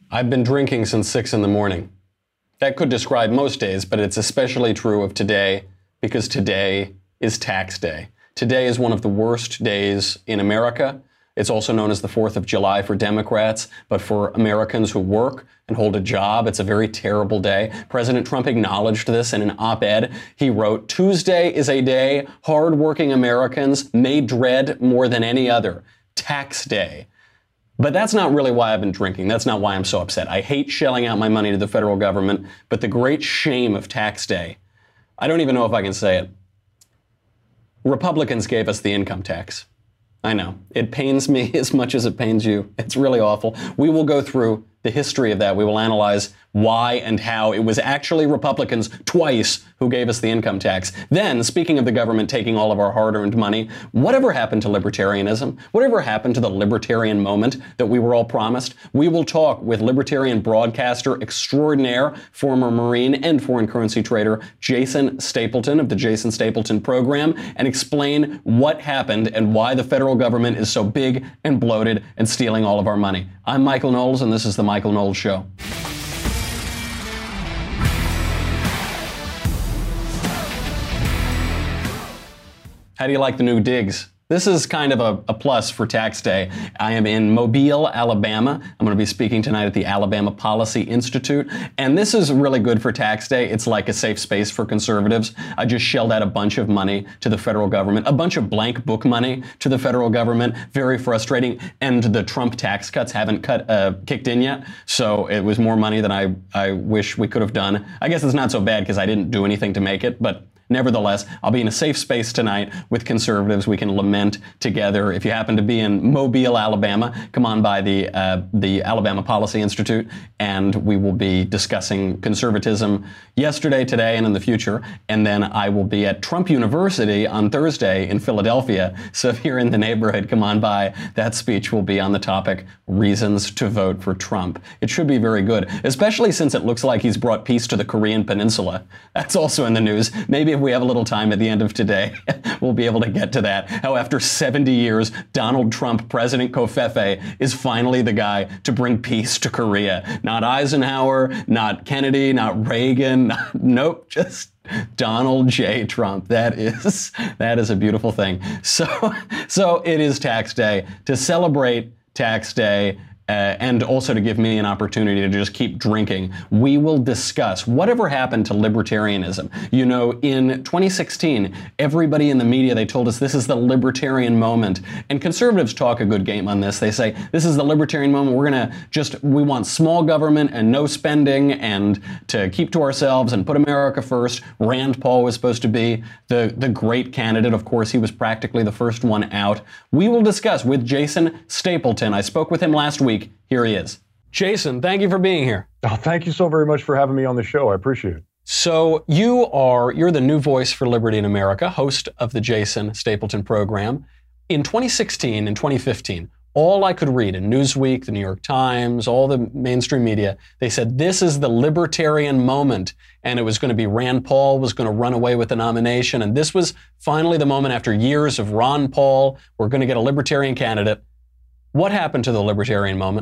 I've been drinking since 6 in the morning. That could describe most days, but it's especially true of today because today is tax day. Today is one of the worst days in America. It's also known as the 4th of July for Democrats, but for Americans who work and hold a job, it's a very terrible day. President Trump acknowledged this in an op-ed. He wrote, "Tuesday is a day hardworking Americans may dread more than any other. Tax day." But that's not really why I've been drinking. That's not why I'm so upset. I hate shelling out my money to the federal government, but the great shame of tax day, I don't even know if I can say it. Republicans gave us the income tax. I know. It pains me as much as it pains you. It's really awful. We will go through the history of that. We will analyze why and how it was actually Republicans twice who gave us the income tax. Then, speaking of the government taking all of our hard-earned money, whatever happened to libertarianism? Whatever happened to the libertarian moment that we were all promised? We will talk with libertarian broadcaster extraordinaire, former Marine and foreign currency trader Jason Stapleton of the Jason Stapleton program, and explain what happened and why the federal government is so big and bloated and stealing all of our money. I'm Michael Knowles, and this is The Michael Knowles Show. How do you like the new digs? This is kind of a plus for tax day. I am in Mobile, Alabama. I'm going to be speaking tonight at the Alabama Policy Institute. And this is really good for tax day. It's like a safe space for conservatives. I just shelled out a bunch of money to the federal government, a bunch of blank book money to the federal government. Very frustrating. And the Trump tax cuts haven't kicked in yet. So it was more money than I wish we could have done. I guess it's not so bad because I didn't do anything to make it, but nevertheless, I'll be in a safe space tonight with conservatives. We can lament together. If you happen to be in Mobile, Alabama, come on by the Alabama Policy Institute, and we will be discussing conservatism yesterday, today, and in the future. And then I will be at Trump University on Thursday in Philadelphia. So if you're in the neighborhood, come on by. That speech will be on the topic, reasons to vote for Trump. It should be very good, especially since it looks like he's brought peace to the Korean Peninsula. That's also in the news. Maybe if we have a little time at the end of today, we'll be able to get to that. How after 70 years, Donald Trump, President Covfefe, is finally the guy to bring peace to Korea. Not Eisenhower, not Kennedy, not Reagan, nope, just Donald J. Trump. That is a beautiful thing. So it is tax day. To celebrate tax day, and also to give me an opportunity to just keep drinking, we will discuss whatever happened to libertarianism. You know, in 2016, everybody in the media, they told us this is the libertarian moment. And conservatives talk a good game on this. They say, this is the libertarian moment. We want small government and no spending and to keep to ourselves and put America first. Rand Paul was supposed to be the great candidate. Of course, he was practically the first one out. We will discuss with Jason Stapleton. I spoke with him last week. Here he is. Jason, thank you for being here. Oh, thank you so very much for having me on the show. I appreciate it. So you're the new voice for liberty in America, host of the Jason Stapleton program. In 2016 and 2015, all I could read in Newsweek, the New York Times, all the mainstream media, they said this is the libertarian moment, and it was going to be Rand Paul was going to run away with the nomination, and this was finally the moment after years of Ron Paul, we're going to get a libertarian candidate. What happened to the libertarian moment?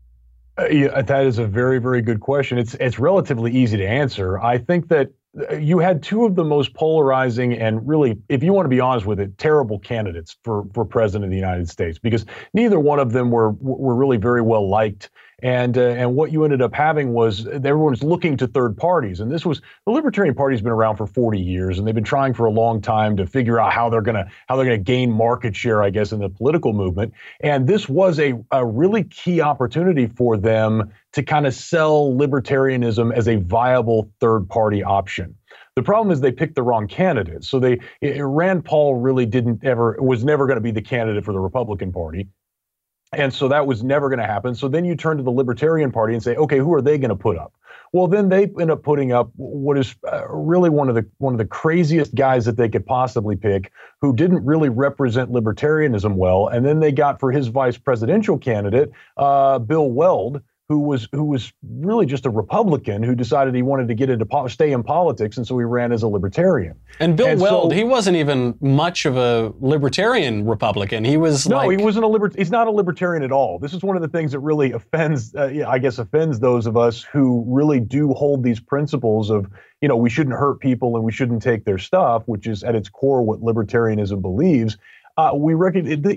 Yeah, that is a very, very good question. It's relatively easy to answer. I think that you had two of the most polarizing and really, if you want to be honest with it, terrible candidates for president of the United States, because neither one of them were really very well liked. And what you ended up having was everyone's looking to third parties. And the Libertarian Party's been around for 40 years, and they've been trying for a long time to figure out how they're gonna gain market share, I guess, in the political movement. And this was a really key opportunity for them to kind of sell libertarianism as a viable third party option. The problem is they picked the wrong candidate. So Rand Paul really was never going to be the candidate for the Republican Party. And so that was never going to happen. So then you turn to the Libertarian Party and say, okay, who are they going to put up? Well, then they end up putting up what is really one of the craziest guys that they could possibly pick, who didn't really represent libertarianism well. And then they got for his vice presidential candidate, Bill Weld, who was really just a Republican who decided he wanted to get into stay in politics, and so he ran as a libertarian. And Bill Weld, he wasn't even much of a libertarian Republican. He was he wasn't he's not a libertarian at all. This is one of the things that really offends, offends those of us who really do hold these principles of, we shouldn't hurt people and we shouldn't take their stuff, which is at its core what libertarianism believes. We recognize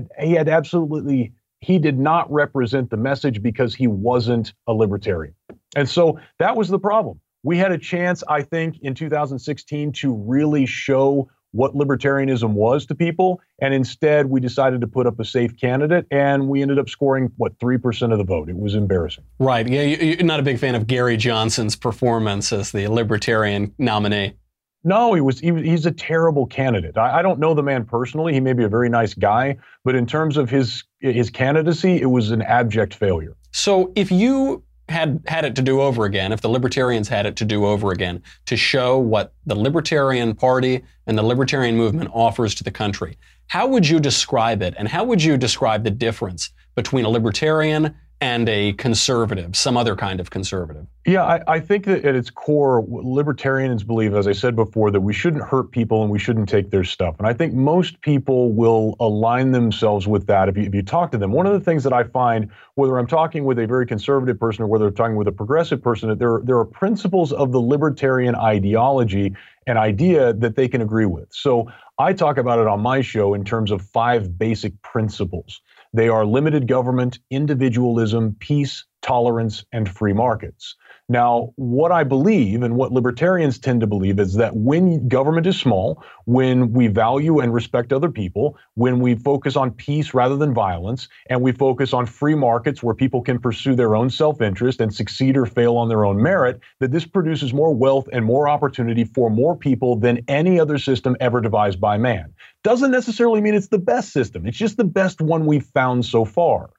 he did not represent the message because he wasn't a libertarian. And so that was the problem. We had a chance, I think, in 2016 to really show what libertarianism was to people. And instead, we decided to put up a safe candidate, and we ended up scoring, 3% of the vote. It was embarrassing. Right. Yeah, you're not a big fan of Gary Johnson's performance as the libertarian nominee. No, he's a terrible candidate. I don't know the man personally. He may be a very nice guy, but in terms of his candidacy, it was an abject failure. So if you had it to do over again, if the libertarians had it to do over again, to show what the Libertarian Party and the libertarian movement offers to the country, how would you describe it? And how would you describe the difference between a libertarian and a conservative, some other kind of conservative? Yeah, I think that at its core, libertarians believe, as I said before, that we shouldn't hurt people and we shouldn't take their stuff. And I think most people will align themselves with that if you talk to them. One of the things that I find, whether I'm talking with a very conservative person or whether I'm talking with a progressive person, that there are principles of the libertarian ideology and idea that they can agree with. So I talk about it on my show in terms of 5 basic principles. They are limited government, individualism, peace, tolerance, and free markets. Now, what I believe and what libertarians tend to believe is that when government is small, when we value and respect other people, when we focus on peace rather than violence, and we focus on free markets where people can pursue their own self-interest and succeed or fail on their own merit, that this produces more wealth and more opportunity for more people than any other system ever devised by man. Doesn't necessarily mean it's the best system. It's just the best one we've found so far.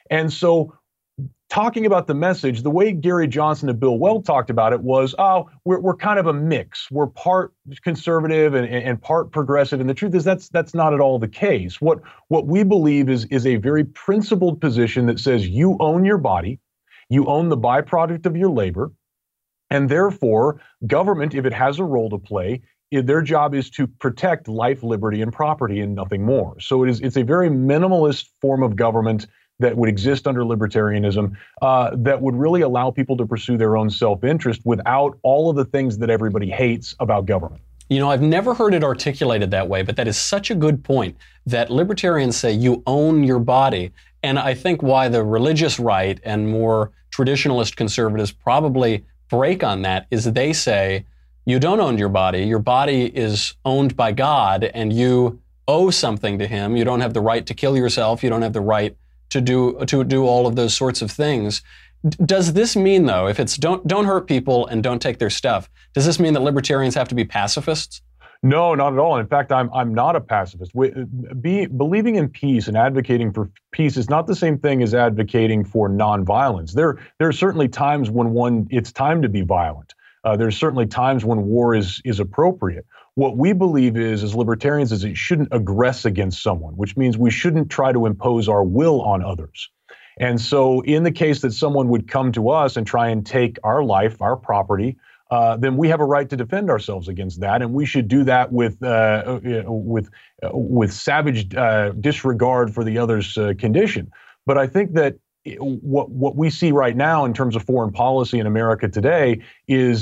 And so talking about the message, the way Gary Johnson and Bill Weld talked about it was, we're kind of a mix. We're part conservative and part progressive. And the truth is that's not at all the case. What we believe is a very principled position that says you own your body, you own the byproduct of your labor, and therefore government, if it has a role to play, their job is to protect life, liberty, and property and nothing more. So it's a very minimalist form of government that would exist under libertarianism that would really allow people to pursue their own self-interest without all of the things that everybody hates about government. I've never heard it articulated that way, but that is such a good point that libertarians say you own your body. And I think why the religious right and more traditionalist conservatives probably break on that is they say you don't own your body. Your body is owned by God and you owe something to him. You don't have the right to kill yourself. You don't have the right to do all of those sorts of things. Does this mean, though, if it's don't hurt people and don't take their stuff, does this mean that libertarians have to be pacifists? No, not at all. In fact, I'm not a pacifist. Believing in peace and advocating for peace is not the same thing as advocating for nonviolence. There are certainly times when it's time to be violent. There's certainly times when war is appropriate. What we believe as libertarians is it shouldn't aggress against someone, which means we shouldn't try to impose our will on others. And so in the case that someone would come to us and try and take our life, our property, then we have a right to defend ourselves against that, and we should do that with savage disregard for the other's condition. But I think that what we see right now in terms of foreign policy in America today is,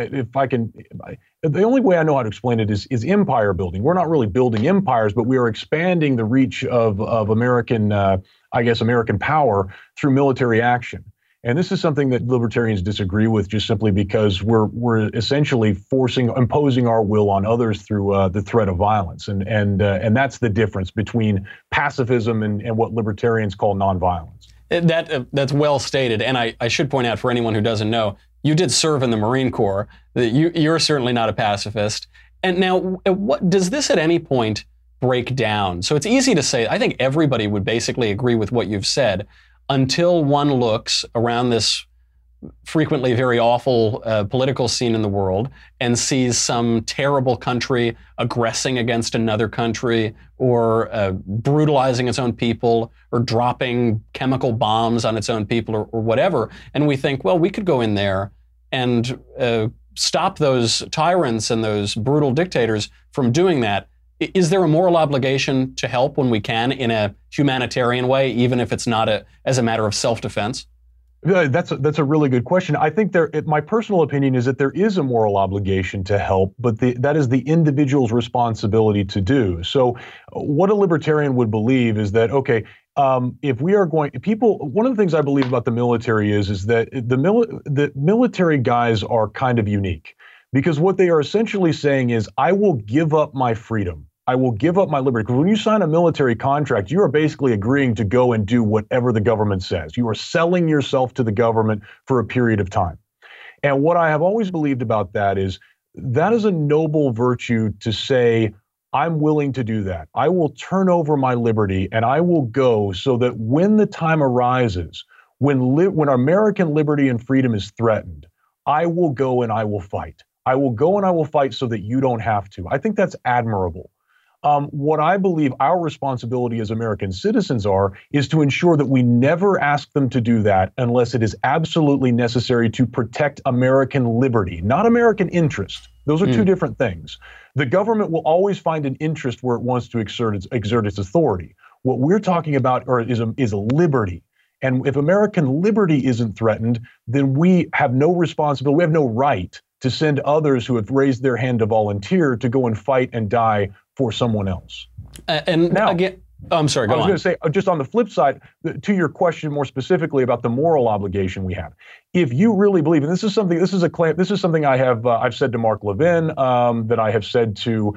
the only way I know how to explain it is empire building. We're not really building empires, but we are expanding the reach of American, American power through military action. And this is something that libertarians disagree with, just simply because we're essentially imposing our will on others through the threat of violence, and that's the difference between pacifism and what libertarians call nonviolence. That's well stated, and I should point out for anyone who doesn't know, you did serve in the Marine Corps. You're certainly not a pacifist. And now, what does this at any point break down? So it's easy to say, I think everybody would basically agree with what you've said, until one looks around this frequently very awful political scene in the world and sees some terrible country aggressing against another country or brutalizing its own people or dropping chemical bombs on its own people or whatever. And we think, well, we could go in there and stop those tyrants and those brutal dictators from doing that. Is there a moral obligation to help when we can in a humanitarian way, even if it's not as a matter of self-defense? That's a really good question. I think my personal opinion is that there is a moral obligation to help, but that is the individual's responsibility to do. So what a libertarian would believe is that, okay, if we are one of the things I believe about the military is that the military guys are kind of unique, because what they are essentially saying is, I will give up my freedom. I will give up my liberty. Because when you sign a military contract, you are basically agreeing to go and do whatever the government says. You are selling yourself to the government for a period of time. And what I have always believed about that is a noble virtue to say, I'm willing to do that. I will turn over my liberty and I will go so that when the time arises, when American liberty and freedom is threatened, I will go and I will fight. I will go and I will fight so that you don't have to. I think that's admirable. What I believe our responsibility as American citizens is to ensure that we never ask them to do that unless it is absolutely necessary to protect American liberty, not American interest. Those are two different things. The government will always find an interest where it wants to exert its authority. What we're talking about is a liberty. And if American liberty isn't threatened, then we have no responsibility, we have no right to send others who have raised their hand to volunteer to go and fight and die for someone else. And now, again, I'm sorry, go on. I was going to say, just on the flip side, to your question more specifically about the moral obligation we have. If you really believe, and this is something I've said to Mark Levin, that I have said to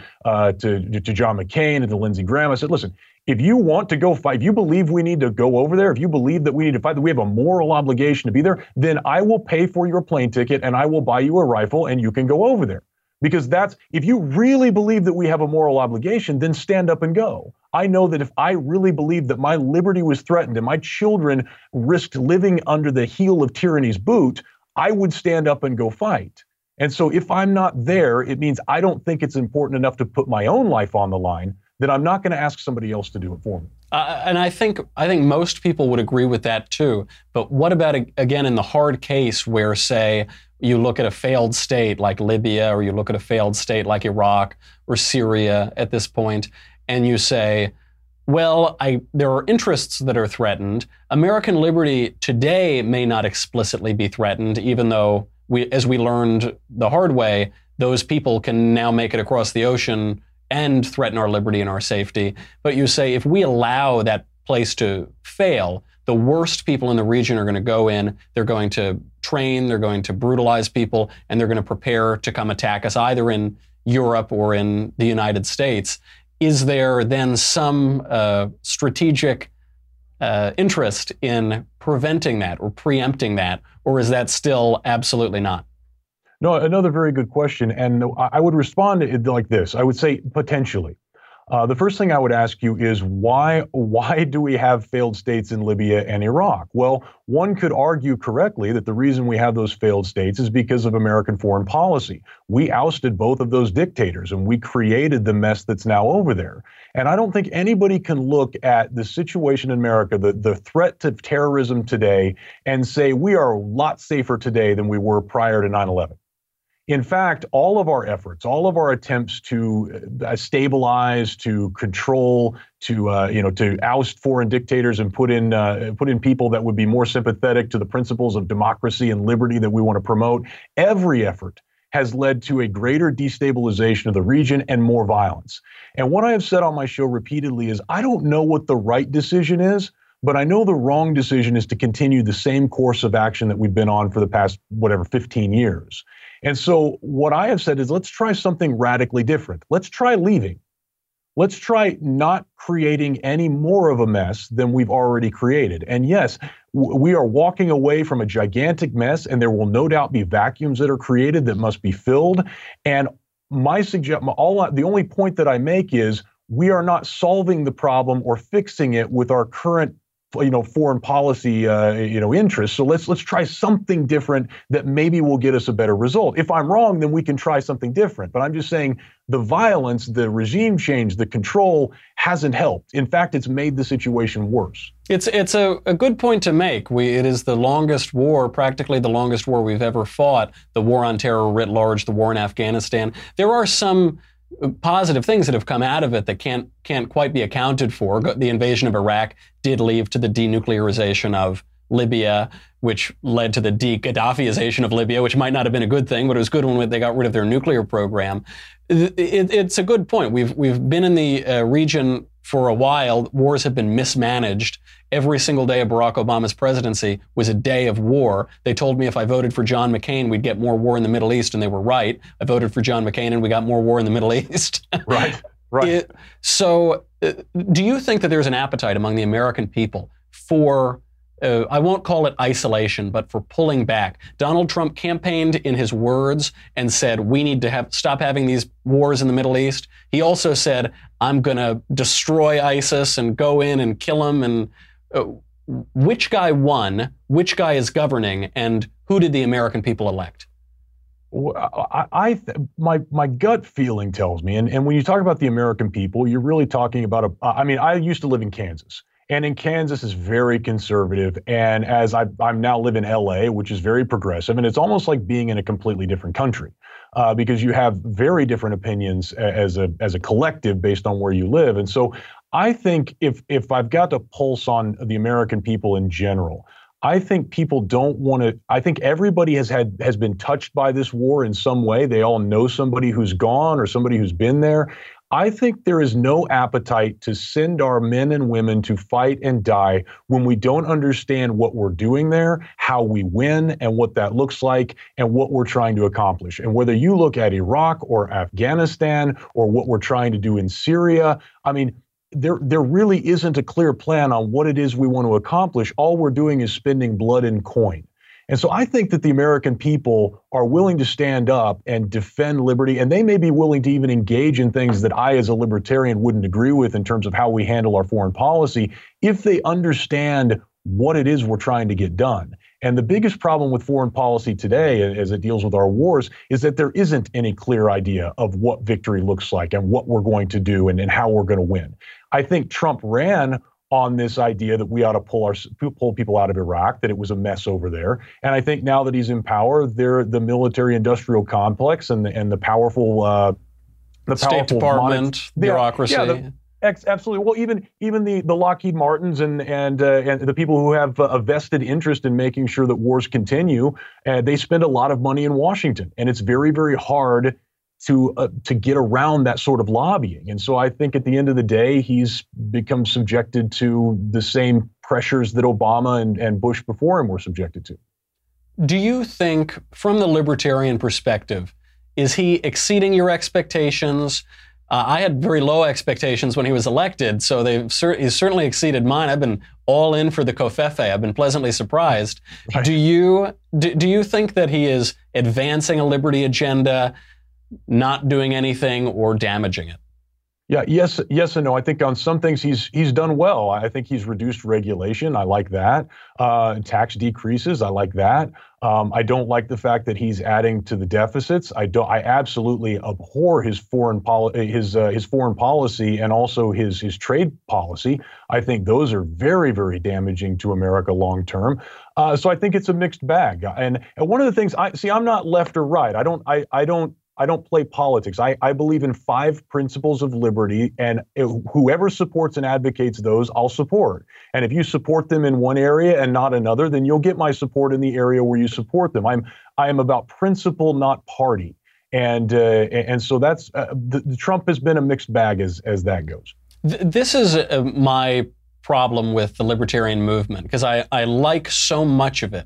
John McCain and to Lindsey Graham. I said, listen, if you want to go fight, if you believe we need to go over there, if you believe that we need to fight, that we have a moral obligation to be there, then I will pay for your plane ticket and I will buy you a rifle and you can go over there. Because if you really believe that we have a moral obligation, then stand up and go. I know that if I really believed that my liberty was threatened and my children risked living under the heel of tyranny's boot, I would stand up and go fight. And so if I'm not there, it means I don't think it's important enough to put my own life on the line, that I'm not going to ask somebody else to do it for me. And I think most people would agree with that too. But what about, again, in the hard case where, say, you look at a failed state like Libya, or you look at a failed state like Iraq or Syria at this point, and you say, well, there are interests that are threatened. American liberty today may not explicitly be threatened, even though, as we learned the hard way, those people can now make it across the ocean and threaten our liberty and our safety. But you say, if we allow that place to fail, the worst people in the region are going to go in, they're going to train, they're going to brutalize people, and they're going to prepare to come attack us either in Europe or in the United States. Is there then some strategic interest in preventing that or preempting that, or is that still absolutely not? No, another very good question. And I would respond to it like this. I would say potentially. The first thing I would ask you is why do we have failed states in Libya and Iraq? Well, one could argue correctly that the reason we have those failed states is because of American foreign policy. We ousted both of those dictators and we created the mess that's now over there. And I don't think anybody can look at the situation in America, the threat to terrorism today, and say we are a lot safer today than we were prior to 9/11. In fact, all of our efforts, all of our attempts to stabilize, to control, to oust foreign dictators and put in people that would be more sympathetic to the principles of democracy and liberty that we want to promote, every effort has led to a greater destabilization of the region and more violence. And what I have said on my show repeatedly is I don't know what the right decision is, but I know the wrong decision is to continue the same course of action that we've been on for the past, 15 years. And so what I have said is let's try something radically different. Let's try leaving. Let's try not creating any more of a mess than we've already created. And yes, we are walking away from a gigantic mess, and there will no doubt be vacuums that are created that must be filled. And the only point that I make is we are not solving the problem or fixing it with our current foreign policy, interests. So let's try something different that maybe will get us a better result. If I'm wrong, then we can try something different. But I'm just saying the violence, the regime change, the control hasn't helped. In fact, it's made the situation worse. It's a good point to make. It is the longest war, practically the longest war we've ever fought, the war on terror writ large, the war in Afghanistan. There are some positive things that have come out of it that can't quite be accounted for. The invasion of Iraq did lead to the denuclearization of Libya, which led to the de-Gaddafiization of Libya, which might not have been a good thing, but it was good when they got rid of their nuclear program. It's a good point. We've been in the region for a while. Wars have been mismanaged. Every single day of Barack Obama's presidency was a day of war. They told me if I voted for John McCain, we'd get more war in the Middle East, and they were right. I voted for John McCain, and we got more war in the Middle East. Right. Do you think that there's an appetite among the American people for, I won't call it isolation, but for pulling back? Donald Trump campaigned in his words and said, we need to stop having these wars in the Middle East. He also said, I'm going to destroy ISIS and go in and kill them. And which guy won? Which guy is governing? And who did the American people elect? My gut feeling tells me, and when you talk about the American people, you're really talking about I used to live in Kansas. And in Kansas is very conservative. And as I'm now live in LA, which is very progressive, and it's almost like being in a completely different country because you have very different opinions as a collective based on where you live. And so I think if I've got to pulse on the American people in general, I think people don't want to. I think everybody has been touched by this war in some way. They all know somebody who's gone or somebody who's been there. I think there is no appetite to send our men and women to fight and die when we don't understand what we're doing there, how we win, and what that looks like, and what we're trying to accomplish. And whether you look at Iraq or Afghanistan or what we're trying to do in Syria, I mean, there really isn't a clear plan on what it is we want to accomplish. All we're doing is spending blood and coin. And so I think that the American people are willing to stand up and defend liberty, and they may be willing to even engage in things that I, as a libertarian, wouldn't agree with in terms of how we handle our foreign policy, if they understand what it is we're trying to get done. And the biggest problem with foreign policy today, as it deals with our wars, is that there isn't any clear idea of what victory looks like and what we're going to do and how we're going to win. I think Trump ran on this idea that we ought to pull people out of Iraq, that it was a mess over there. And I think now that he's in power, the military-industrial complex and the powerful State Department bureaucracy. Absolutely. Well, even the Lockheed Martins and the people who have a vested interest in making sure that wars continue, they spend a lot of money in Washington, and it's very, very hard to get around that sort of lobbying. And so I think at the end of the day, he's become subjected to the same pressures that Obama and Bush before him were subjected to. Do you think, from the libertarian perspective, is he exceeding your expectations? I had very low expectations when he was elected, so he's certainly exceeded mine. I've been all in for the Covfefe. I've been pleasantly surprised. Right. Do you think that he is advancing a liberty agenda, not doing anything, or damaging it? Yeah, yes and no. I think on some things he's done well. I think he's reduced regulation. I like that. Tax decreases. I like that. I don't like the fact that he's adding to the deficits. I absolutely abhor his foreign policy and also his trade policy. I think those are very, very damaging to America long term. So I think it's a mixed bag. And one of the things I'm not left or right. I don't play politics. I believe in 5 principles of liberty, and whoever supports and advocates those, I'll support. And if you support them in one area and not another, then you'll get my support in the area where you support them. I am about principle, not party. And so that's the Trump has been a mixed bag as that goes. This is my problem with the libertarian movement, because I like so much of it.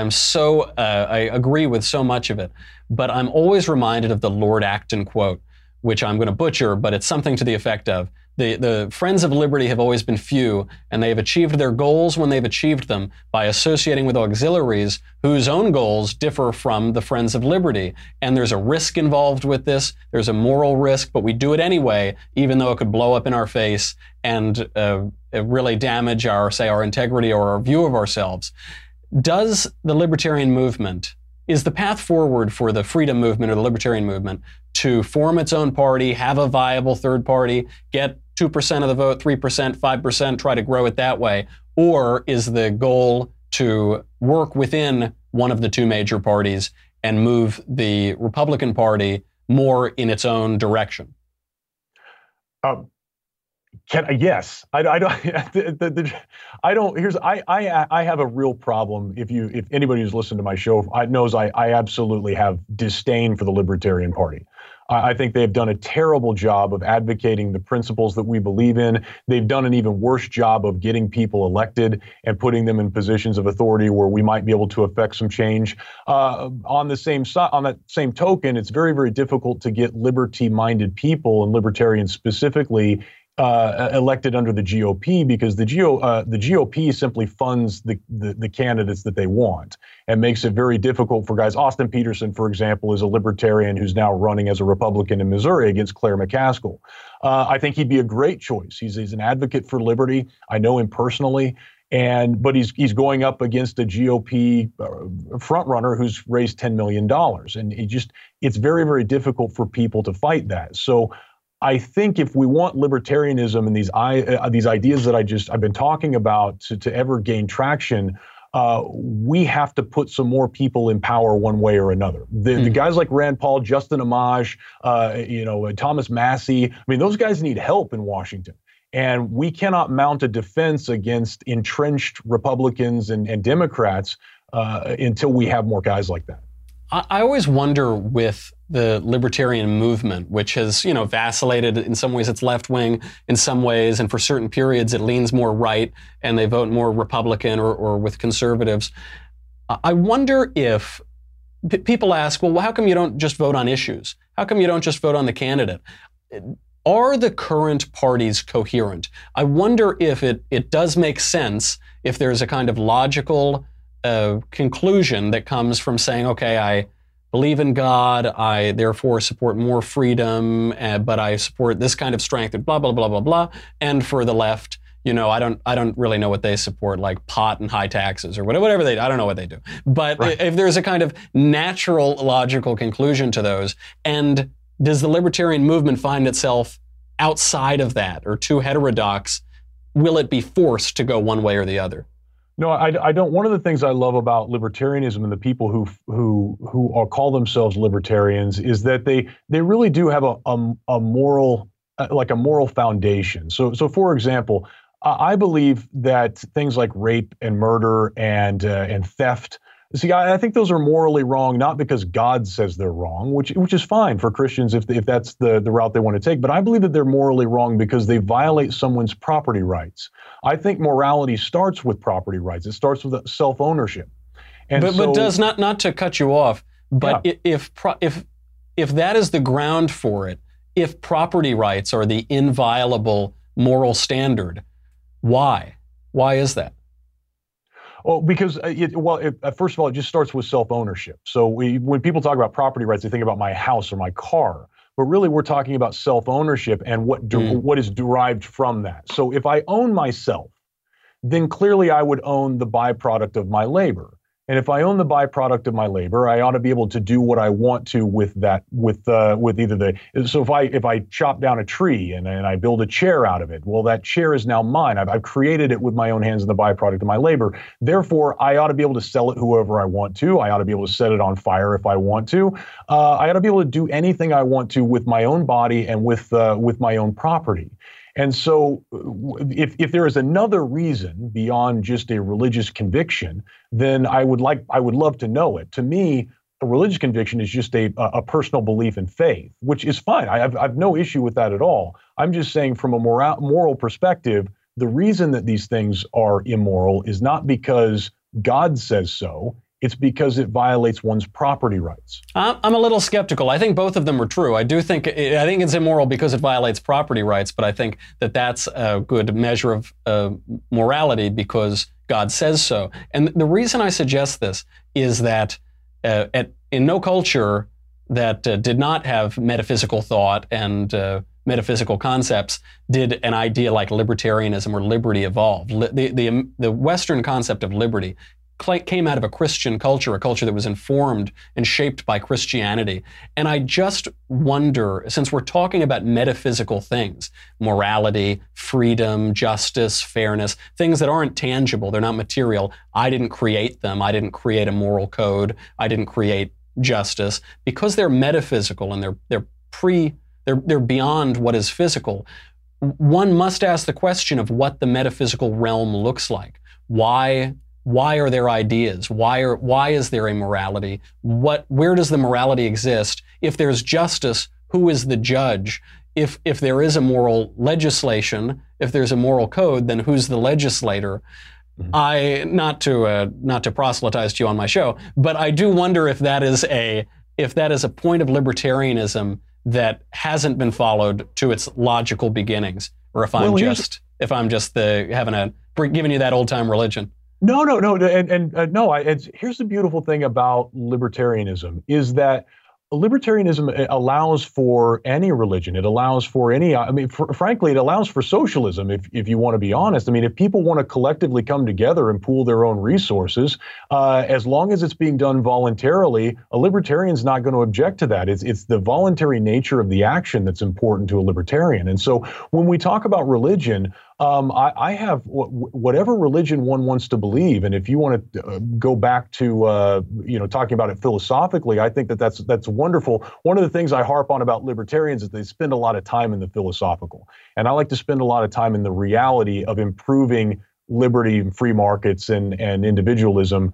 I agree with so much of it, but I'm always reminded of the Lord Acton quote, which I'm going to butcher, but it's something to the effect of, the friends of liberty have always been few, and they have achieved their goals when they've achieved them by associating with auxiliaries whose own goals differ from the friends of liberty. And there's a risk involved with this. There's a moral risk, but we do it anyway, even though it could blow up in our face and really damage our, say, our integrity or our view of ourselves. Does the libertarian movement, is the path forward for the freedom movement or the libertarian movement to form its own party, have a viable third party, get 2% of the vote, 3%, 5%, try to grow it that way? Or is the goal to work within one of the two major parties and move the Republican Party more in its own direction? Yes, I don't. I have a real problem. If anybody who's listened to my show knows, I absolutely have disdain for the Libertarian Party. I think they've done a terrible job of advocating the principles that we believe in. They've done an even worse job of getting people elected and putting them in positions of authority where we might be able to affect some change. On that same token, it's very, very difficult to get liberty-minded people, and libertarians specifically, elected under the GOP, because the GOP simply funds the candidates that they want and makes it very difficult for guys. Austin Peterson, for example, is a libertarian who's now running as a Republican in Missouri against Claire McCaskill. I think he'd be a great choice. He's an advocate for liberty. I know him personally. But he's going up against a GOP frontrunner who's raised $10 million. And it's very, very difficult for people to fight that. So I think if we want libertarianism and these ideas that I've been talking about to ever gain traction, we have to put some more people in power one way or another. The guys like Rand Paul, Justin Amash, Thomas Massey, I mean, those guys need help in Washington. And we cannot mount a defense against entrenched Republicans and Democrats until we have more guys like that. I always wonder with the libertarian movement, which has, vacillated. In some ways it's left wing, in some ways, and for certain periods it leans more right and they vote more Republican or with conservatives. I wonder if people ask, well, how come you don't just vote on issues? How come you don't just vote on the candidate? Are the current parties coherent? I wonder if it does make sense, if there's a kind of logical conclusion that comes from saying, okay, I believe in God, I therefore support more freedom, but I support this kind of strength, and blah, blah, blah, blah, blah. And for the left, I don't really know what they support, like pot and high taxes or whatever I don't know what they do. But right. If there's a kind of natural, logical conclusion to those, and does the libertarian movement find itself outside of that or too heterodox? Will it be forced to go one way or the other? No, I don't. One of the things I love about libertarianism and the people who call themselves libertarians is that they really do have a moral, like a moral foundation. So for example, I believe that things like rape and murder and theft. See, I think those are morally wrong, not because God says they're wrong, which is fine for Christians if that's the route they want to take. But I believe that they're morally wrong because they violate someone's property rights. I think morality starts with property rights. It starts with self-ownership. But does not to cut you off, but yeah. If that is the ground for it, if property rights are the inviolable moral standard, why? Why is that? Well, because, first of all, it just starts with self-ownership. So when people talk about property rights, they think about my house or my car. But really, we're talking about self-ownership and what is derived from that. So if I own myself, then clearly I would own the byproduct of my labor. And if I own the byproduct of my labor, I ought to be able to do what I want to with that, with either the. So if I chop down a tree and I build a chair out of it, well, that chair is now mine. I've created it with my own hands and the byproduct of my labor. Therefore, I ought to be able to sell it whoever I want to. I ought to be able to set it on fire if I want to. I ought to be able to do anything I want to with my own body and with my own property. And so if there is another reason beyond just a religious conviction, then I would love to know it. To me, a religious conviction is just a personal belief and faith, which is fine. I've no issue with that at all. I'm just saying from a moral perspective, the reason that these things are immoral is not because God says so. It's because it violates one's property rights. I'm a little skeptical. I think both of them are true. I think it's immoral because it violates property rights, but I think that that's a good measure of morality because God says so. And the reason I suggest this is that in no culture that did not have metaphysical thought and metaphysical concepts did an idea like libertarianism or liberty evolve. The Western concept of liberty came out of a Christian culture, a culture that was informed and shaped by Christianity. And I just wonder, since we're talking about metaphysical things, morality, freedom, justice, fairness, things that aren't tangible, they're not material. I didn't create them. I didn't create a moral code. I didn't create justice. Because they're metaphysical and they're beyond what is physical, one must ask the question of what the metaphysical realm looks like. Why are there ideas? Why is there a morality? Where does the morality exist? If there's justice, who is the judge? If there is a moral legislation, if there's a moral code, then who's the legislator? Mm-hmm. Not to proselytize to you on my show, but I do wonder if that is a point of libertarianism that hasn't been followed to its logical beginnings, or if I'm just giving you that old time religion. No, here's the beautiful thing about libertarianism is that libertarianism allows for any religion. It allows for any, frankly, it allows for socialism, if you want to be honest. I mean, if people want to collectively come together and pool their own resources, as long as it's being done voluntarily, a libertarian's not going to object to that. It's the voluntary nature of the action that's important to a libertarian. And so when we talk about religion, I have whatever religion one wants to believe, and if you want to go back to talking about it philosophically, I think that's wonderful. One of the things I harp on about libertarians is they spend a lot of time in the philosophical, and I like to spend a lot of time in the reality of improving liberty and free markets and individualism,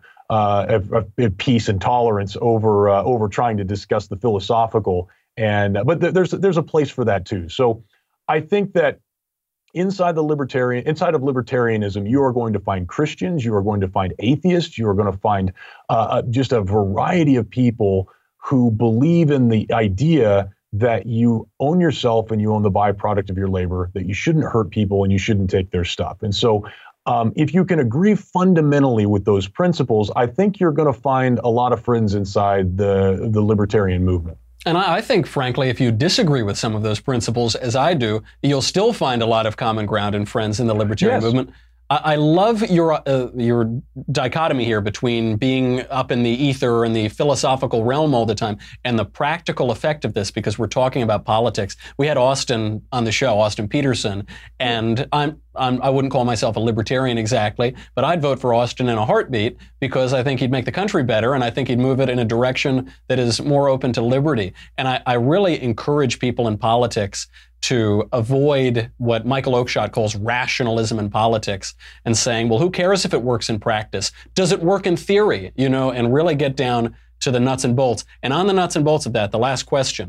of peace and tolerance over trying to discuss the philosophical. But there's a place for that too. So I think that inside of libertarianism, you are going to find Christians, you are going to find atheists, you are going to find just a variety of people who believe in the idea that you own yourself and you own the byproduct of your labor, that you shouldn't hurt people and you shouldn't take their stuff. And so if you can agree fundamentally with those principles, I think you're going to find a lot of friends inside the libertarian movement. And I think, frankly, if you disagree with some of those principles, as I do, you'll still find a lot of common ground and friends in the libertarian movement. I love your dichotomy here between being up in the ether and the philosophical realm all the time and the practical effect of this, because we're talking about politics. We had Austin on the show, Austin Peterson, and I wouldn't call myself a libertarian exactly, but I'd vote for Austin in a heartbeat because I think he'd make the country better and I think he'd move it in a direction that is more open to liberty. And I really encourage people in politics to avoid what Michael Oakeshott calls rationalism in politics and saying, well, who cares if it works in practice? Does it work in theory? And really get down to the nuts and bolts. And on the nuts and bolts of that, the last question,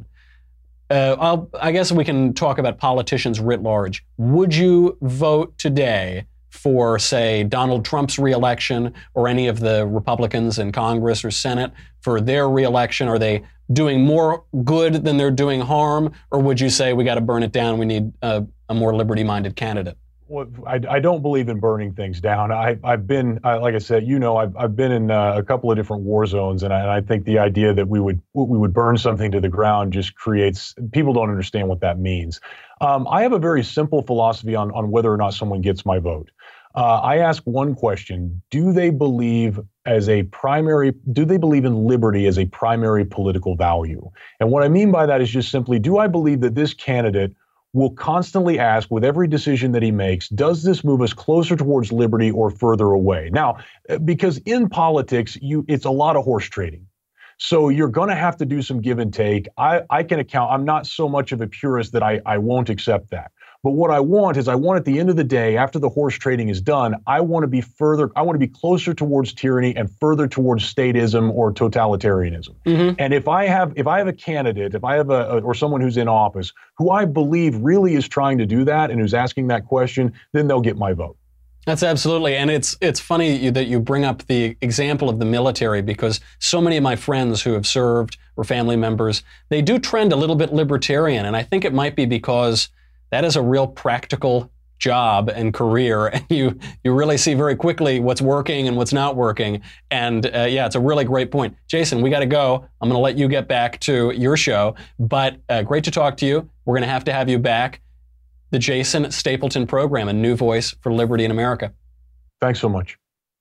I guess we can talk about politicians writ large. Would you vote today for, say, Donald Trump's reelection or any of the Republicans in Congress or Senate for their reelection? Are they doing more good than they're doing harm? Or would you say we got to burn it down? We need a more liberty-minded candidate? Well, I don't believe in burning things down. I've been, like I said, I've been in a couple of different war zones, and I think the idea that we would burn something to the ground just creates, people don't understand what that means. I have a very simple philosophy on whether or not someone gets my vote. I ask one question: do they believe in liberty as a primary political value? And what I mean by that is just simply, do I believe that this candidate will constantly ask with every decision that he makes, does this move us closer towards liberty or further away? Now, because in politics, it's a lot of horse trading. So you're going to have to do some give and take. I can account, I'm not so much of a purist that I won't accept that. But what I want is, at the end of the day, after the horse trading is done, I want to be closer towards tyranny and further towards statism or totalitarianism. Mm-hmm. And if I have a candidate, or someone who's in office who I believe really is trying to do that and who's asking that question, then they'll get my vote. That's absolutely, and it's funny that you bring up the example of the military, because so many of my friends who have served or family members, they do trend a little bit libertarian, and I think it might be because that is a real practical job and career, and you really see very quickly what's working and what's not working. And yeah, it's a really great point. Jason, we got to go. I'm going to let you get back to your show, but great to talk to you. We're going to have you back. The Jason Stapleton Program, a new voice for liberty in America. Thanks so much.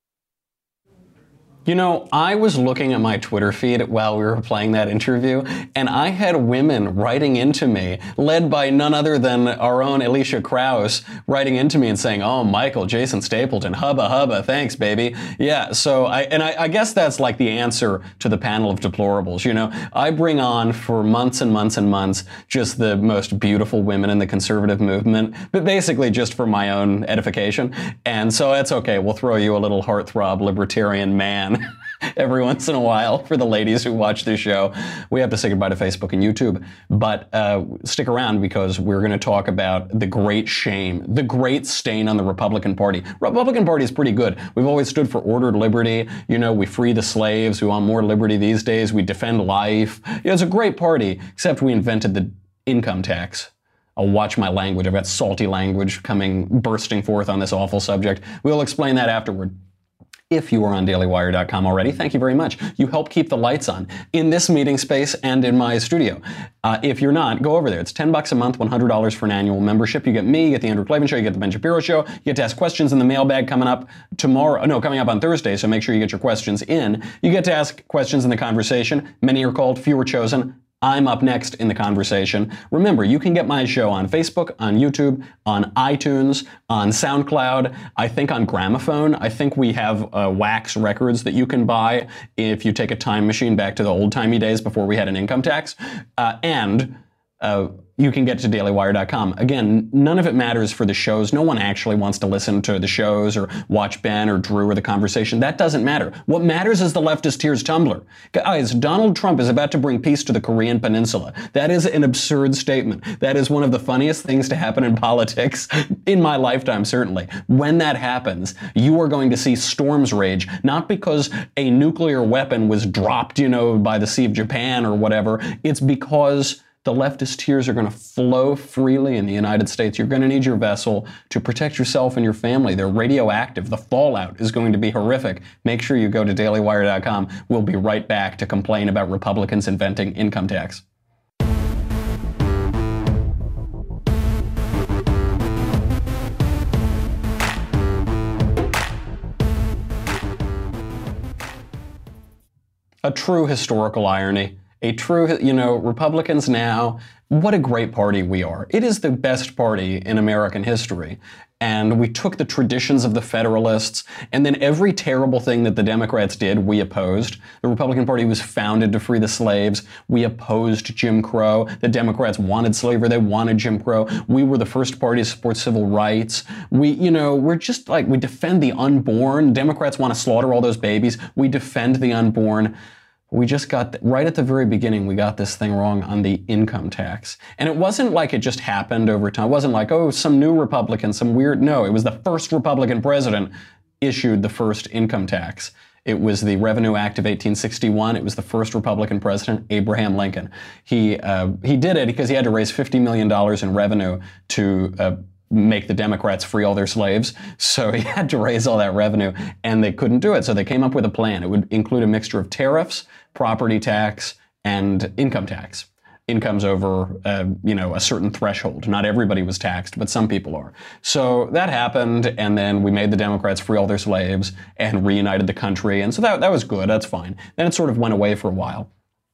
You know, I was looking at my Twitter feed while we were playing that interview, and I had women writing into me, led by none other than our own Alicia Krause, writing into me and saying, "Oh, Michael, Jason Stapleton, hubba hubba, thanks, baby." Yeah, so I guess that's like the answer to the panel of deplorables. You know, I bring on for months and months and months just the most beautiful women in the conservative movement, but basically just for my own edification. And so it's okay. We'll throw you a little heartthrob libertarian man every once in a while for the ladies who watch this show. We have to say goodbye to Facebook and YouTube, but stick around because we're going to talk about the great shame, the great stain on the Republican Party. Republican Party is pretty good. We've always stood for ordered liberty. You know, we free the slaves. We want more liberty these days. We defend life. You know, it's a great party, except we invented the income tax. I'll watch my language. I've got salty language bursting forth on this awful subject. We'll explain that afterward. If you are on dailywire.com already, thank you very much. You help keep the lights on in this meeting space and in my studio. If you're not, go over there. It's $10 a month, $100 for an annual membership. You get me, you get the Andrew Klavan Show, you get the Ben Shapiro Show. You get to ask questions in the mailbag coming up on Thursday, so make sure you get your questions in. You get to ask questions in the conversation. Many are called, few are chosen. I'm up next in the conversation. Remember, you can get my show on Facebook, on YouTube, on iTunes, on SoundCloud, I think on Gramophone. I think we have wax records that you can buy if you take a time machine back to the old-timey days before we had an income tax. And you can get to dailywire.com. Again, none of it matters for the shows. No one actually wants to listen to the shows or watch Ben or Drew or the conversation. That doesn't matter. What matters is the Leftist Tears Tumblr. Guys, Donald Trump is about to bring peace to the Korean Peninsula. That is an absurd statement. That is one of the funniest things to happen in politics, in my lifetime, certainly. When that happens, you are going to see storms rage, not because a nuclear weapon was dropped, by the Sea of Japan or whatever. It's because the leftist tears are going to flow freely in the United States. You're going to need your vessel to protect yourself and your family. They're radioactive. The fallout is going to be horrific. Make sure you go to dailywire.com. We'll be right back to complain about Republicans inventing income tax. A true historical irony. A true, Republicans now, what a great party we are. It is the best party in American history. And we took the traditions of the Federalists, and then every terrible thing that the Democrats did, we opposed. The Republican Party was founded to free the slaves. We opposed Jim Crow. The Democrats wanted slavery. They wanted Jim Crow. We were the first party to support civil rights. We're just like, we defend the unborn. Democrats want to slaughter all those babies. We defend the unborn. We just got, right at the very beginning, we got this thing wrong on the income tax. And it wasn't like it just happened over time. It wasn't like, some new Republican, no, it was the first Republican president issued the first income tax. It was the Revenue Act of 1861. It was the first Republican president, Abraham Lincoln. He did it because he had to raise $50 million in revenue to make the Democrats free all their slaves. So he had to raise all that revenue, and they couldn't do it. So they came up with a plan. It would include a mixture of tariffs, property tax, and income tax. Incomes over, a certain threshold. Not everybody was taxed, but some people are. So that happened, and then we made the Democrats free all their slaves and reunited the country. And so that was good. That's fine. Then it sort of went away for a while.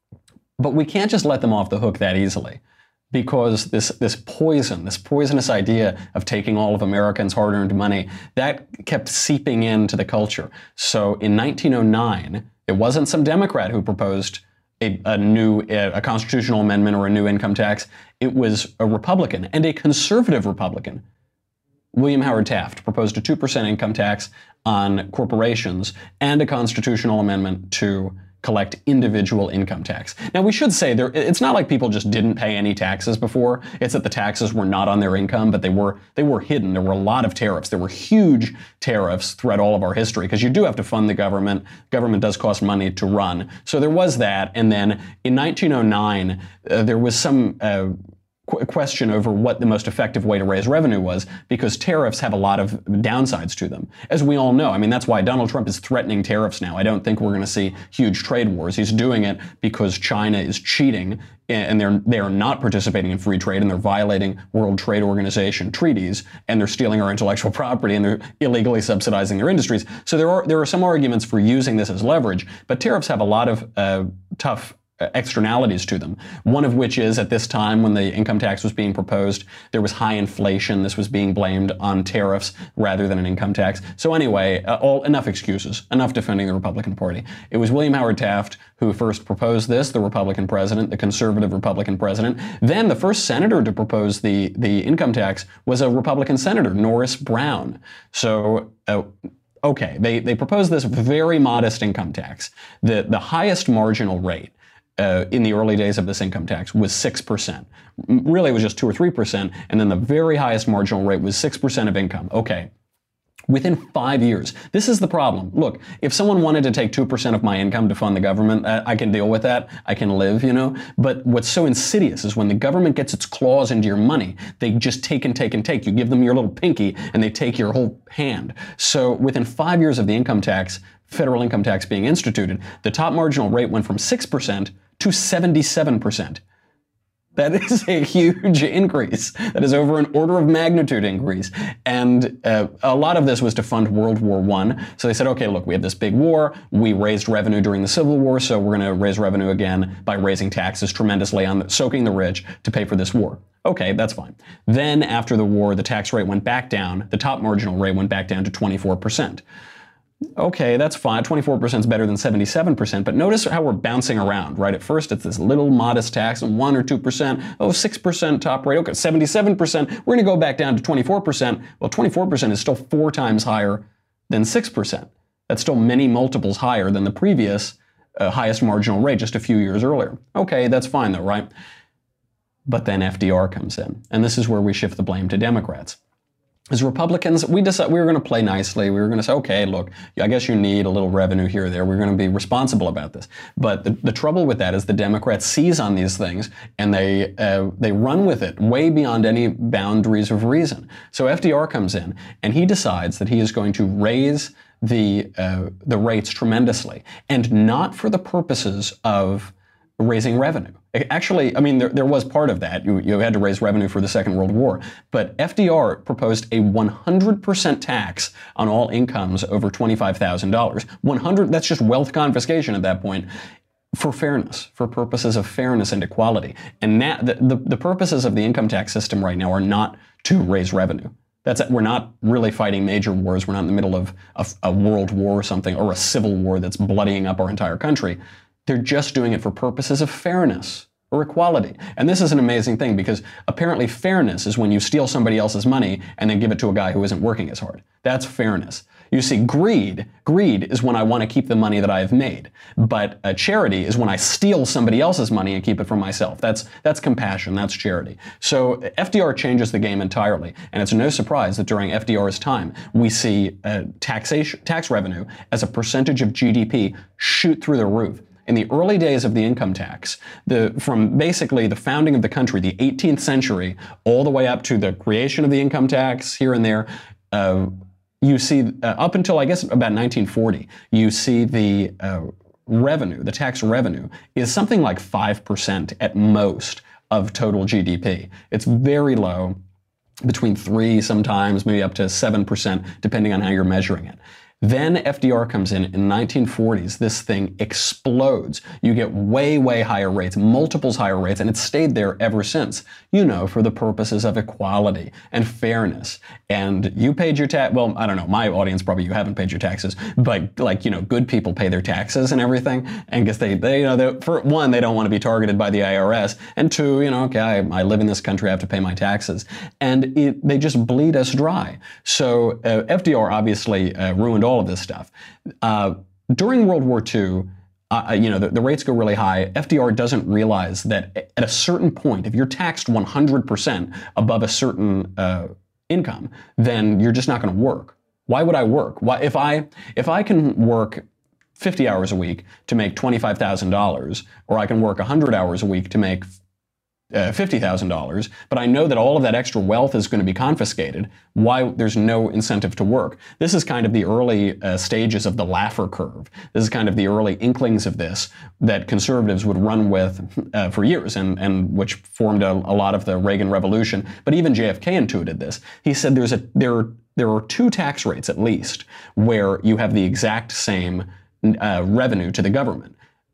But we can't just let them off the hook that easily. Because this poisonous idea of taking all of Americans' hard-earned money, that kept seeping into the culture. So in 1909, it wasn't some Democrat who proposed a constitutional amendment or a new income tax. It was a Republican, and a conservative Republican. William Howard Taft proposed a 2% income tax on corporations and a constitutional amendment to collect individual income tax. Now, we should say it's not like people just didn't pay any taxes before. It's that the taxes were not on their income, but they were hidden. There were a lot of tariffs. There were huge tariffs throughout all of our history because you do have to fund the government. Government does cost money to run. So there was that. And then in 1909, there was some question over what the most effective way to raise revenue was, because tariffs have a lot of downsides to them. As we all know, I mean, that's why Donald Trump is threatening tariffs now. I don't think we're going to see huge trade wars. He's doing it because China is cheating, and they are not participating in free trade, and they're violating World Trade Organization treaties, and they're stealing our intellectual property, and they're illegally subsidizing their industries. So there are some arguments for using this as leverage, but tariffs have a lot of tough externalities to them. One of which is, at this time when the income tax was being proposed, there was high inflation. This was being blamed on tariffs rather than an income tax. So anyway, enough excuses, enough defending the Republican Party. It was William Howard Taft who first proposed this, the Republican president, the conservative Republican president. Then the first senator to propose the income tax was a Republican senator, Norris Brown. So okay, they proposed this very modest income tax. The highest marginal rate in the early days of this income tax was 6%. Really, it was just 2 or 3%, and then the very highest marginal rate was 6% of income. Okay. Within 5 years, this is the problem. Look, if someone wanted to take 2% of my income to fund the government, I can deal with that. I can live, you know. But what's so insidious is when the government gets its claws into your money, they just take and take and take. You give them your little pinky, and they take your whole hand. So within 5 years of the income tax, federal income tax being instituted, the top marginal rate went from 6% to 77%. That is a huge increase. That is over an order of magnitude increase. And a lot of this was to fund World War I. So they said, okay, look, we have this big war. We raised revenue during the Civil War, so we're going to raise revenue again by raising taxes tremendously on soaking the rich to pay for this war. Okay, that's fine. Then after the war, the tax rate went back down. The top marginal rate went back down to 24%. Okay, that's fine. 24% is better than 77%, but notice how we're bouncing around, right? At first, it's this little modest tax of 1 or 2%. Oh, 6% top rate. Okay, 77%. We're going to go back down to 24%. Well, 24% is still 4 times higher than 6%. That's still many multiples higher than the previous highest marginal rate just a few years earlier. Okay, that's fine though, right? But then FDR comes in, and this is where we shift the blame to Democrats. As Republicans, we decided we were going to play nicely. We were going to say, okay, look, I guess you need a little revenue here or there. We're going to be responsible about this. But the trouble with that is the Democrats seize on these things and they run with it way beyond any boundaries of reason. So FDR comes in and he decides that he is going to raise the rates tremendously, and not for the purposes of raising revenue. Actually, I mean, there was part of that. You had to raise revenue for the Second World War. But FDR proposed a 100% tax on all incomes over $25,000. 100, that's just wealth confiscation at that point, for fairness, for purposes of fairness and equality. And now, the purposes of the income tax system right now are not to raise revenue. We're not really fighting major wars. We're not in the middle of a world war or something, or a civil war that's bloodying up our entire country. They're just doing it for purposes of fairness or equality. And this is an amazing thing, because apparently fairness is when you steal somebody else's money and then give it to a guy who isn't working as hard. That's fairness. You see, greed is when I want to keep the money that I have made. But charity is when I steal somebody else's money and keep it for myself. That's compassion. That's charity. So FDR changes the game entirely. And it's no surprise that during FDR's time, we see tax revenue as a percentage of GDP shoot through the roof. In the early days of the income tax, from basically the founding of the country, the 18th century, all the way up to the creation of the income tax here and there, you see up until, I guess, about 1940, you see the revenue, the tax revenue, is something like 5% at most of total GDP. It's very low, between 3 sometimes, maybe up to 7%, depending on how you're measuring it. Then FDR comes in the 1940s. This thing explodes. You get way, way higher rates, multiples higher rates, and it's stayed there ever since, you know, for the purposes of equality and fairness. And you paid your tax. Well, I don't know. My audience, probably you haven't paid your taxes, but like, you know, good people pay their taxes and everything. And guess they you know, for one, they don't want to be targeted by the IRS. And two, you know, okay, I live in this country, I have to pay my taxes. And they just bleed us dry. So FDR obviously ruined all of this stuff. During World War II, you know, the rates go really high. FDR doesn't realize that at a certain point, if you're taxed 100% above a certain income, then you're just not going to work. Why would I work? Why, if I can work 50 hours a week to make $25,000, or I can work 100 hours a week to make $50,000, but I know that all of that extra wealth is going to be confiscated. Why? There's no incentive to work. This is kind of the early stages of the Laffer curve. This is kind of the early inklings of this that conservatives would run with for years, and which formed a lot of the Reagan Revolution. But even JFK intuited this. He said there are two tax rates at least where you have the exact same revenue to the government,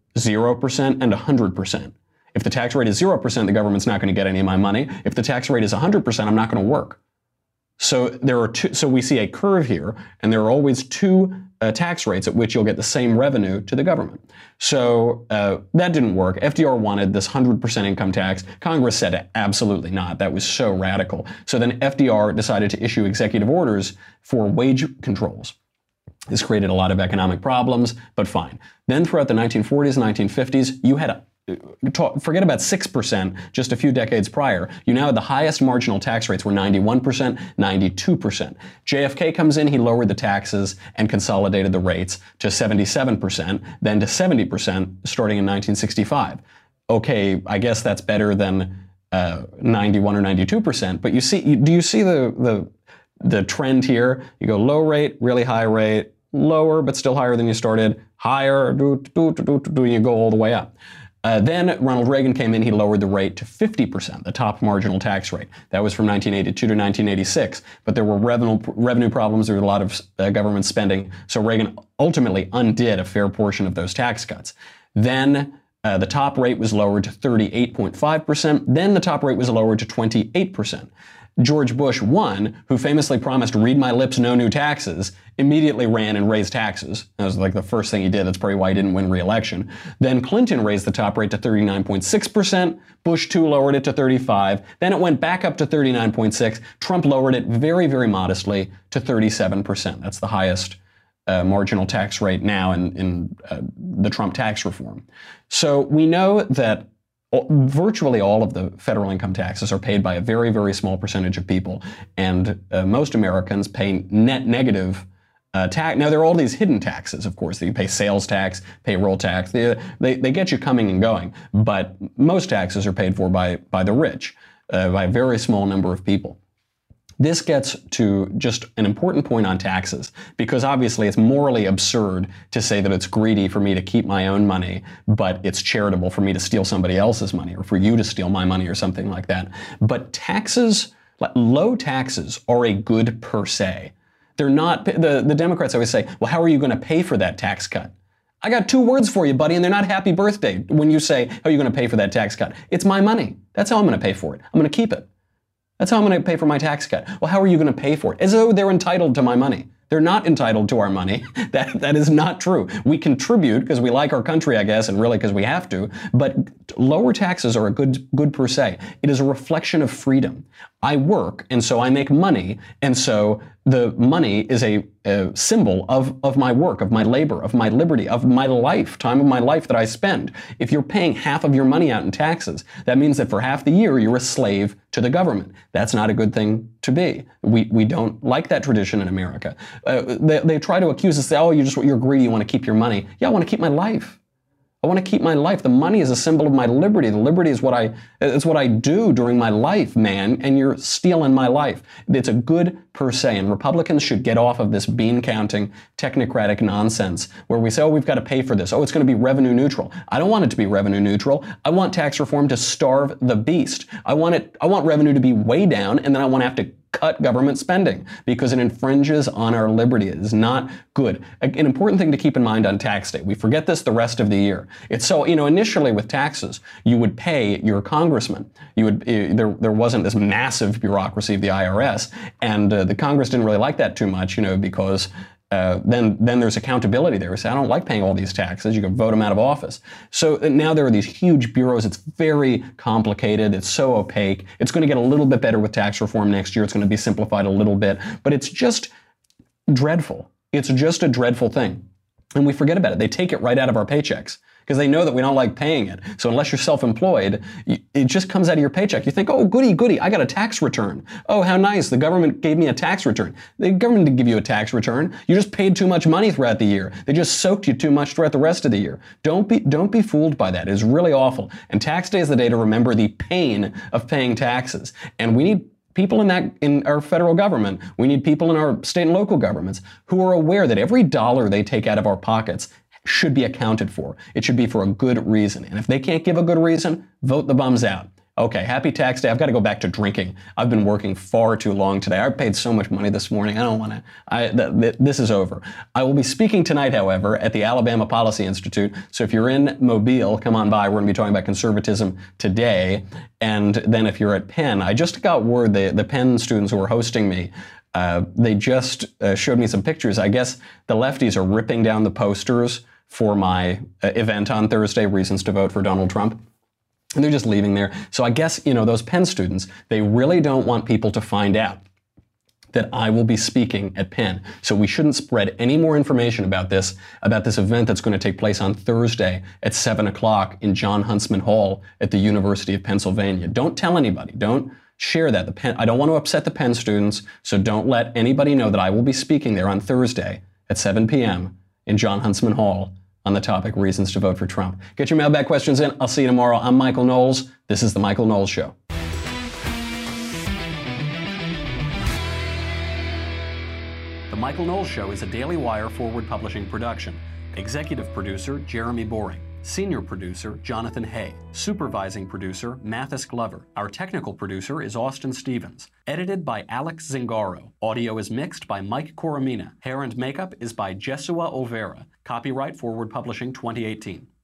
0% and 100%. If the tax rate is 0%, the government's not going to get any of my money. If the tax rate is 100%, I'm not going to work. So there are two. So we see a curve here, and there are always two tax rates at which you'll get the same revenue to the government. So that didn't work. FDR wanted this 100% income tax. Congress said absolutely not. That was so radical. So then FDR decided to issue executive orders for wage controls. This created a lot of economic problems, but fine. Then throughout the 1940s and 1950s, you had forget about 6% just a few decades prior. You now had the highest marginal tax rates were 91%, 92%. JFK comes in, he lowered the taxes and consolidated the rates to 77%, then to 70% starting in 1965. Okay, I guess that's better than 91 or 92%, but do you see the trend here? You go low rate, really high rate, lower but still higher than you started, higher, you go all the way up. Then Ronald Reagan came in, he lowered the rate to 50%, the top marginal tax rate. That was from 1982 to 1986. But there were revenue problems, there was a lot of government spending, so Reagan ultimately undid a fair portion of those tax cuts. Then the top rate was lowered to 38.5%, then the top rate was lowered to 28%. George Bush I, who famously promised, read my lips, no new taxes, immediately ran and raised taxes. That was like the first thing he did. That's probably why he didn't win re-election. Then Clinton raised the top rate to 39.6%. Bush II lowered it to 35%. Then it went back up to 39.6%. Trump lowered it very, very modestly to 37%. That's the highest marginal tax rate now in the Trump tax reform. So we know that virtually all of the federal income taxes are paid by a very, very small percentage of people, and most Americans pay net negative tax. Now, there are all these hidden taxes, of course. You pay sales tax, payroll tax. They get you coming and going, but most taxes are paid for by the rich, by a very small number of people. This gets to just an important point on taxes, because obviously it's morally absurd to say that it's greedy for me to keep my own money, but it's charitable for me to steal somebody else's money, or for you to steal my money, or something like that. But taxes, low taxes, are a good per se. They're not, the Democrats always say, well, how are you going to pay for that tax cut? I got two words for you, buddy, and they're not happy birthday when you say, how are you going to pay for that tax cut? It's my money. That's how I'm going to pay for it. I'm going to keep it. That's how I'm going to pay for my tax cut. Well, how are you going to pay for it? As though they're entitled to my money. They're not entitled to our money. That is not true. We contribute because we like our country, I guess, and really because we have to. But lower taxes are a good per se. It is a reflection of freedom. I work, and so I make money, and so the money is a symbol of my work, of my labor, of my liberty, of my life, time of my life that I spend. If you're paying half of your money out in taxes, that means that for half the year you're a slave to the government. That's not a good thing to be. We don't like that tradition in America. They try to accuse us, say, oh, you're greedy, you want to keep your money. Yeah, I want to keep my life. I want to keep my life. The money is a symbol of my liberty. The liberty is what I do during my life, man, and you're stealing my life. It's a good per se, and Republicans should get off of this bean-counting, technocratic nonsense where we say, oh, we've got to pay for this. Oh, it's going to be revenue neutral. I don't want it to be revenue neutral. I want tax reform to starve the beast. I want revenue to be way down, and then I want to have to cut government spending because it infringes on our liberty. It is not good. An important thing to keep in mind on tax day, we forget this the rest of the year. It's so, initially with taxes, you would pay your congressman. There wasn't this massive bureaucracy of the IRS, and the Congress didn't really like that too much, because then there's accountability there. We say, I don't like paying all these taxes. You can vote them out of office. So now there are these huge bureaus. It's very complicated. It's so opaque. It's going to get a little bit better with tax reform next year. It's going to be simplified a little bit, but it's just dreadful. It's just a dreadful thing. And we forget about it. They take it right out of our paychecks. because they know that we don't like paying it. So unless you're self-employed, it just comes out of your paycheck. You think, oh, goody, goody, I got a tax return. Oh, how nice, the government gave me a tax return. The government didn't give you a tax return. You just paid too much money throughout the year. They just soaked you too much throughout the rest of the year. Don't be fooled by that. It's really awful. And tax day is the day to remember the pain of paying taxes. And we need people in our federal government, we need people in our state and local governments who are aware that every dollar they take out of our pockets should be accounted for. It should be for a good reason. And if they can't give a good reason, vote the bums out. Okay, happy tax day. I've got to go back to drinking. I've been working far too long today. I paid so much money this morning. I don't want to. This is over. I will be speaking tonight, however, at the Alabama Policy Institute. So if you're in Mobile, come on by. We're going to be talking about conservatism today. And then if you're at Penn, I just got word the Penn students who are hosting me, they just showed me some pictures. I guess the lefties are ripping down the posters for my event on Thursday, Reasons to Vote for Donald Trump. And they're just leaving there. So I guess, those Penn students, they really don't want people to find out that I will be speaking at Penn. So we shouldn't spread any more information about this event that's going to take place on Thursday at 7 o'clock in John Huntsman Hall at the University of Pennsylvania. Don't tell anybody. Don't share that. I don't want to upset the Penn students, so don't let anybody know that I will be speaking there on Thursday at 7 p.m. in John Huntsman Hall on the topic Reasons to Vote for Trump. Get your mailbag questions in. I'll see you tomorrow. I'm Michael Knowles. This is The Michael Knowles Show. The Michael Knowles Show is a Daily Wire forward publishing production. Executive producer, Jeremy Boring. Senior producer, Jonathan Hay. Supervising producer, Mathis Glover. Our technical producer is Austin Stevens. Edited by Alex Zingaro. Audio is mixed by Mike Coromina. Hair and makeup is by Jesua Olvera. Copyright Forward Publishing 2018.